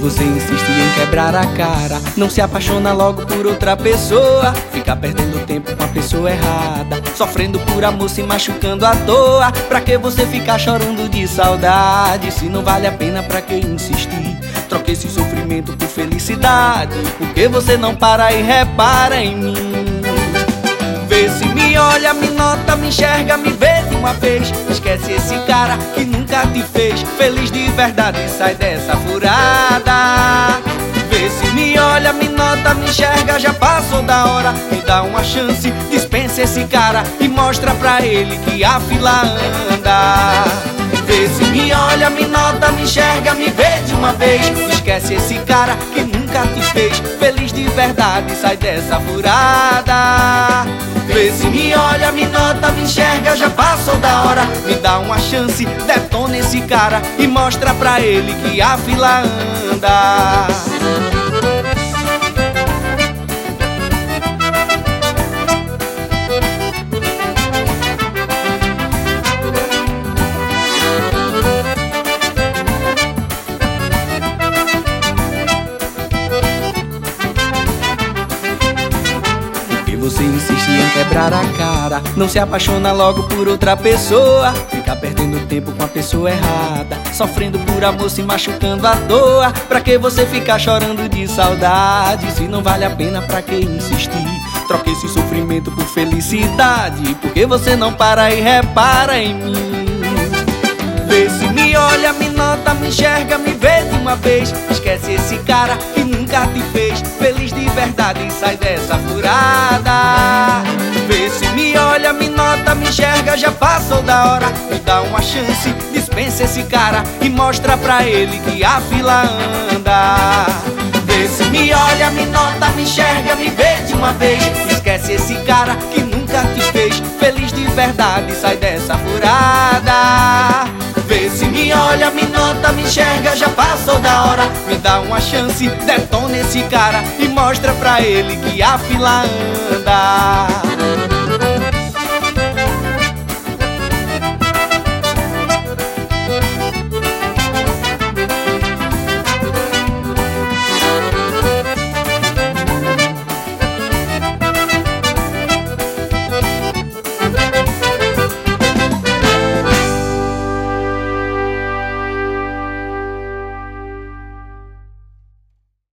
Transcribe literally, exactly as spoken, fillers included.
você insiste em quebrar a cara? Não se apaixona logo por outra pessoa, fica perdendo tempo com a pessoa errada, sofrendo por amor, se machucando à toa. Pra que você ficar chorando de saudade? Se não vale a pena, pra que insistir? Troque esse sofrimento por felicidade. Por que você não para e repara em mim? Vê se me olha, me nota, me enxerga, me vê de uma vez. Esquece esse cara que nunca te fez feliz de verdade, sai dessa furada. Vê se me olha, me nota, me enxerga, já passou da hora. Me dá uma chance, dispensa esse cara e mostra pra ele que a fila anda. Vê se me olha, me nota, me enxerga, me vê de uma vez. Esquece esse cara que nunca te fez feliz de verdade, sai dessa furada. Vê se me olha, me nota, me enxerga, já passou da hora. Me dá uma chance, detona esse cara e mostra pra ele que a fila anda. Você insiste em quebrar a cara, não se apaixona logo por outra pessoa, fica perdendo tempo com a pessoa errada, sofrendo por amor, se machucando à toa. Pra que você ficar chorando de saudade? Se não vale a pena, pra que insistir? Troque esse sofrimento por felicidade. Por que você não para e repara em mim? Vê se me olha, me nota, me enxerga, me vê de uma vez. Esquece esse cara que nunca te fez feliz de verdade, sai dessa furada. Vê se me olha, me nota, me enxerga, já passou da hora. Me dá uma chance, dispensa esse cara e mostra pra ele que a fila anda. Vê se me olha, me nota, me enxerga, me vê de uma vez. Esquece esse cara que nunca te fez feliz de verdade, sai dessa furada. Vê se me olha, me nota, me enxerga, já passou da hora. Me dá uma chance, detona esse cara e mostra pra ele que a fila anda.